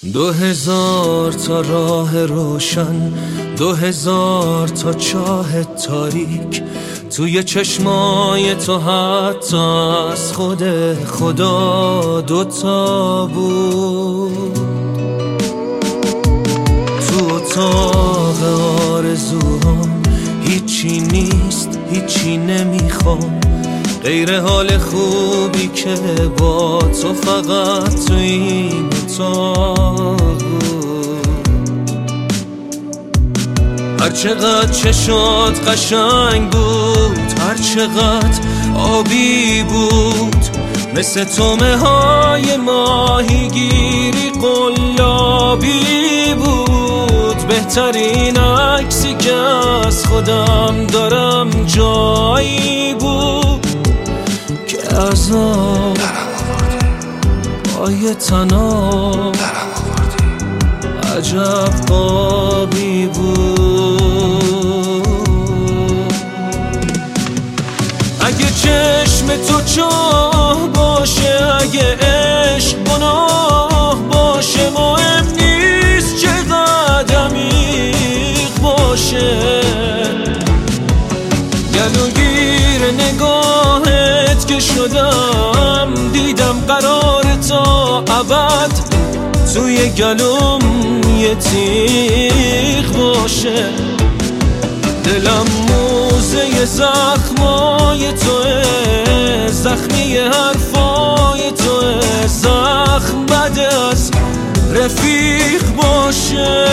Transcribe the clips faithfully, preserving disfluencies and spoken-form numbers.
دو هزار تا راه روشن، دو هزار تا چاه تاریک، توی چشمای تو حتی از خود خدا دوتا بود. تو اتاق آرزوهام هیچی نیست، هیچی نمیخوام غیر حال خوبی که با تو فقط تو این اتاق بود. هر چقدر چشات قشنگ بود، هر چقدر آبی بود، مثل تومه های ماهیگیری قلابی بود. بهترین عکسی که از خودم دارم جایی بود که از آب پای تناب عجب قابی بود. اگه چشم تو چاه باشه، اگه عشق گناه باشه، مهم نیست چقدر عمیق باشه. گلوگیر نگاهت که شدم، دیدم قرار تا ابد توی گلوم یه تیغ باشه. دلم موزه زخمای توه، زخمی حرفای توه، زخم بد از رفیق باشه.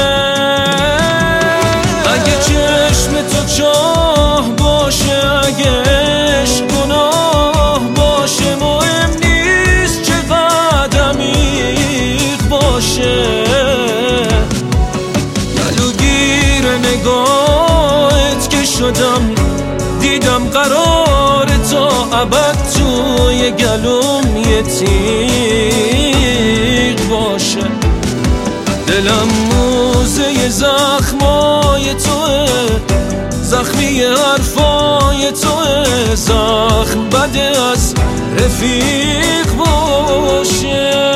اگه چشم تو چاه باشه، اگه عشق گناه باشه، مهم نیست چقدر عمیق باشه. گلوگیر نگاهت که شدم، دیدم قرار تا ابد توی گلوم یه تیغ باشه. دلم موزه زخمای توه، زخمی حرفای توه، زخم بده از رفیق باشه.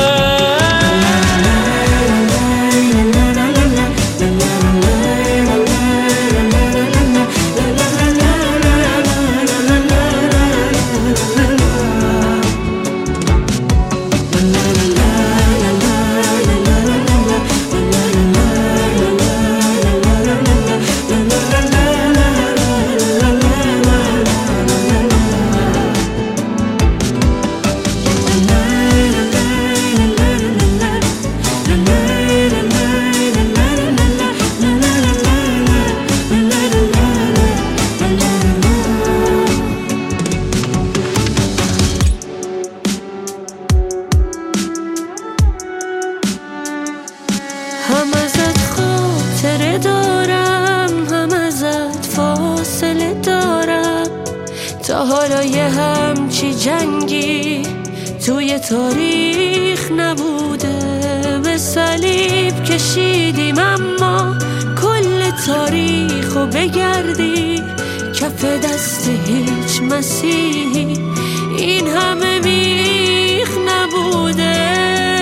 هم ازت خاطره دارم، هم ازت فاصله دارم. تا حالا یه همچی جنگی توی تاریخ نبوده. به صلیب کشیدیم اما کل تاریخو بگردی، کف دست هیچ مسیحی این همه میخ نبوده.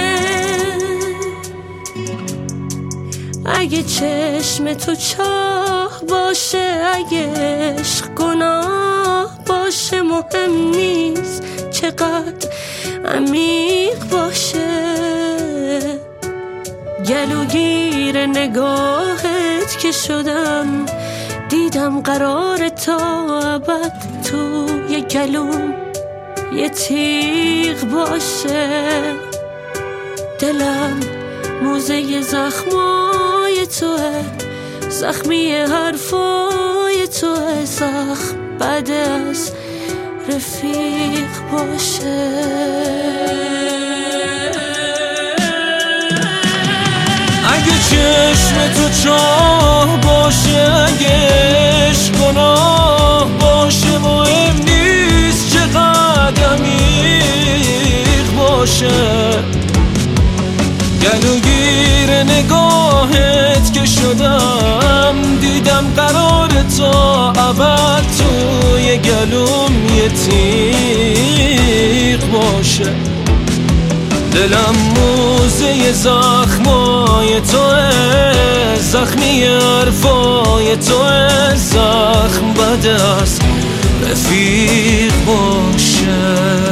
اگه چشم تو چاه باشه، اگه عشق گناه باشه، مهم نیست چقدر عمیق باشه. گلوگیر نگاهت که شدم، دیدم قرار تا ابد توی گلوم یه تیغ باشه. دلم موزه زخمای توه، زخمی حرفای توه، زخم بد از رفیق باشه. اگه چشم تو چاه باشه، اگه عشق گناه باشه، مهم نیست چقدر عمیق باشه. گلوگیر نگاهت که شدم، دیدم قرار تا ابد توی گلوم یه تیغ باشه. دلم موزه زخمی زخمای تو، زخمی حرفای تو، زخم بد است رفیق باشه.